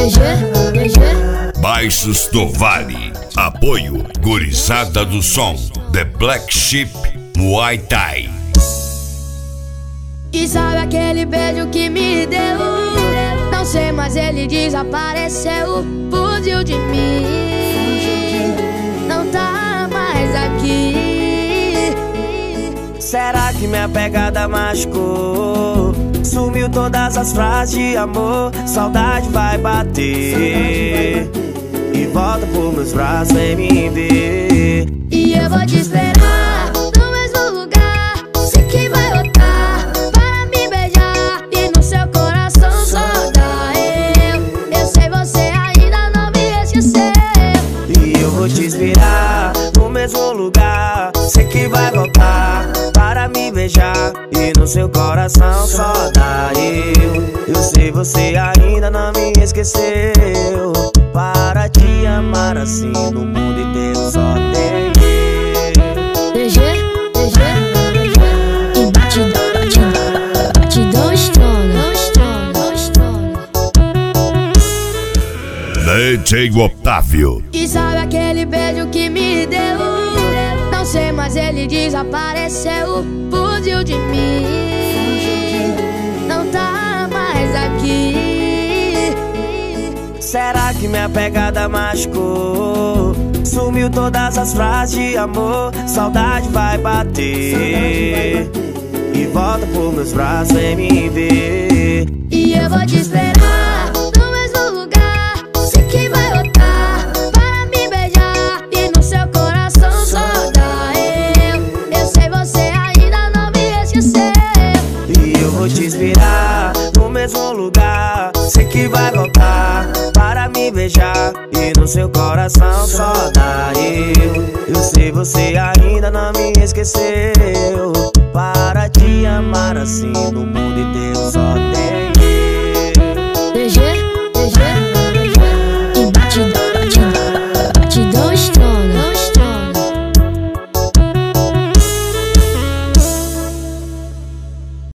Baixos do Vale. Apoio Gurizada do Som. The Black Sheep Muay Thai. E sabe aquele beijo que me deu? Não sei, mas ele desapareceu. Fugiu de mim, não tá mais aqui. Será que minha pegada machucou? Sumiu todas as frases de amor. Saudade vai bater e volta por meus braços, vem me ver. E eu vou te esperar no mesmo lugar. Sei que vai voltar para me beijar. E no seu coração só dá eu. Eu sei, você ainda não me esqueceu. E eu vou te esperar no mesmo lugar. Sei que vai voltar para me beijar. E no seu coração só dá eu. Eu sei, você ainda não me esqueceu. Para te amar assim no mundo inteiro só tem DG e batidão estrona. DJ Otávio. E sabe aquele beijo que me deu? Não sei, mas ele desapareceu. Fugiu de mim, não tá mais aqui. Será que minha pegada machucou? Sumiu todas as frases de amor. Saudade vai bater e volta por meus braços, vem me ver. E eu vou te esperar no mesmo lugar. Sei que vai voltar para me beijar. E no seu coração só dá eu. Eu sei, você ainda não me esqueceu. E eu vou te esperar no mesmo lugar. Sei que vai voltar para me beijar. E no seu coração só dá eu. Eu sei, você ainda não me esqueceu. Para te amar assim no mundo